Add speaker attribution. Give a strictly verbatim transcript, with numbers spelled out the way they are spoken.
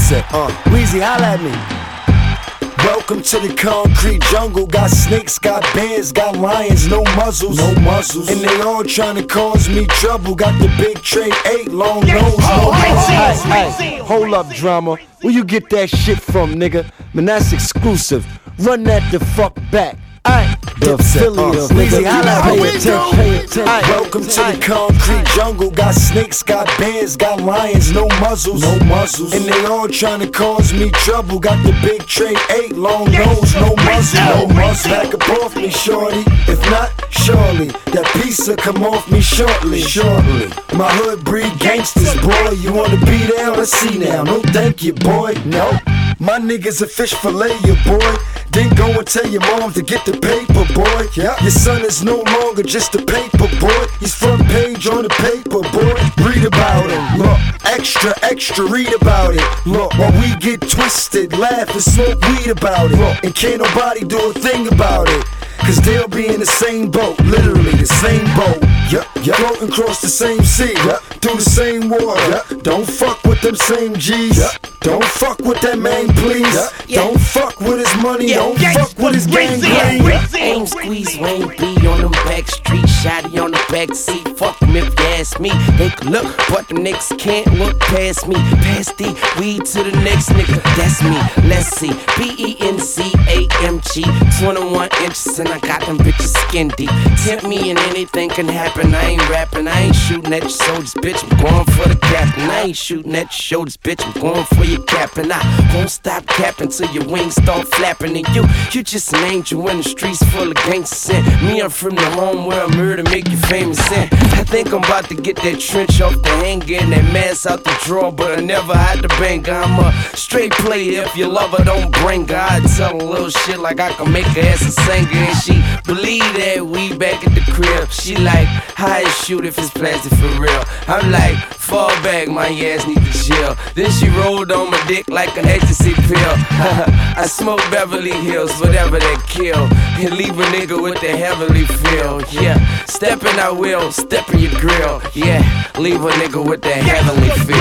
Speaker 1: Dipset, uh, Weezy, holla at me. Welcome to the concrete jungle. Got snakes, got bears, got lions, no muzzles, no muzzles. And they all trying to cause me trouble. Got the big tray, eight long nose, no muzzles. Hey, hey, hold up, drama. Where you get that shit from, nigga? Man, that's exclusive. Run that the fuck back. Aight, the affiliate, nigga, pay attention, pay attention. Welcome to the concrete jungle. Got snakes, got bears, got lions, no muzzles, no muzzles. And they all trying to cause me trouble. Got the big tray, eight long nose, no muzzle, no muzzle. Back up off me, shorty. If not, surely that piece'll come off me shortly, shortly. My hood breed gangsters, boy. You wanna be there? Let's see now. No, thank you, boy. No, my niggas a fish fillet, you boy. Then go and tell your mom to get the paper, boy. Yeah. Your son is no longer just a paper boy. He's front page on the paper, boy. Read about him. Look, extra, extra, read about it. Look, while we get twisted, laugh and smoke weed about it. Look, and can't nobody do a thing about it. Cause they'll be in the same boat, literally the same boat. Yep, yep. Floating across the same sea, yep. Through the same water. Yep. Don't fuck with them same G's. Yep. Don't fuck with that man, please. Yep. Yeah. Don't fuck with his money. Yeah. Don't yeah. fuck with his gang gang.
Speaker 2: Aim, squeeze, Wayne B on them back streets. Shotty on the back seat. Fuck them if you ask me. They can look, but them niggas can't look past me. Pass the weed to the next nigga. That's me. Let's see. B E N C A M G. twenty-one inches and I got them bitches skin deep. Tempt me and anything can happen. I ain't rapping, I ain't shooting at your soldiers, bitch. I'm going for the captain. I ain't shooting at your shoulders, bitch. I'm going for your cap. And I won't stop capping till your wings start flapping. And you, you just an angel in the streets full of gangsters. And me, I'm from the home where I murder make you famous. And I think I'm about to get that trench off the hanger and that mask out the drawer, but I never had to bang her. I'm a straight player. If you love her, don't bring her. I tell a little shit like I can make her ass a singer. And she believe that we back at the crib. She like, how I shoot if it's plastic for real. I'm like, fall back, my ass need to chill. Then she rolled on my dick like an ecstasy pill. I smoke Beverly Hills, whatever that kill, and leave a nigga with the heavenly feel. Yeah, steppin' I will, step in your grill. Yeah, leave a nigga with the heavenly feel.